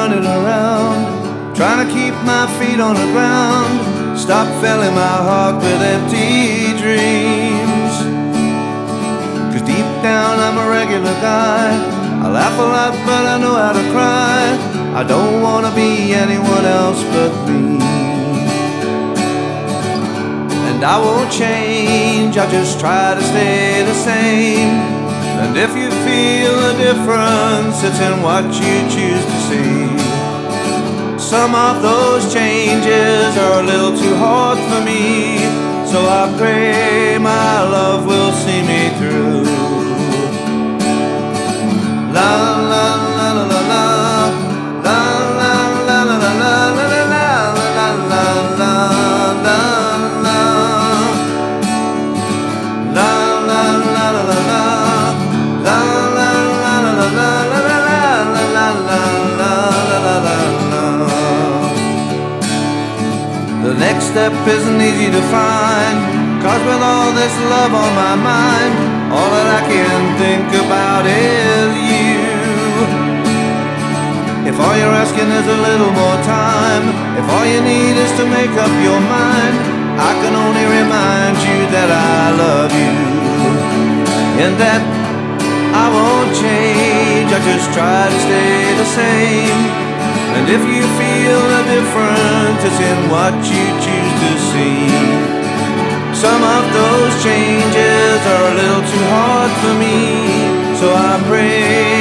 running around, trying to keep my feet on the ground. Stop filling my heart with empty dreams. 'Cause deep down I'm a regular guy. I laugh a lot but I know how to cry. I don't wanna be anyone else but me. And I won't change, I just try to stay the same. And if you feel a difference, it's in what you choose to see. Some of those changes are a little too hard for me, so I pray my love will see me through. La la la la la la. La la la la la la la la la la la la. La la la la la la. La la la la la la la la la la la. The next step isn't easy to find, 'cause with all this love on my mind, all that I can think about is you. If all you're asking is a little more time, if all you need is to make up your mind, I can only remind you that I love you, and that I won't change, I just try to stay the same. And if you feel a difference, it's in what you choose to see. Some of those changes are a little too hard for me, so I pray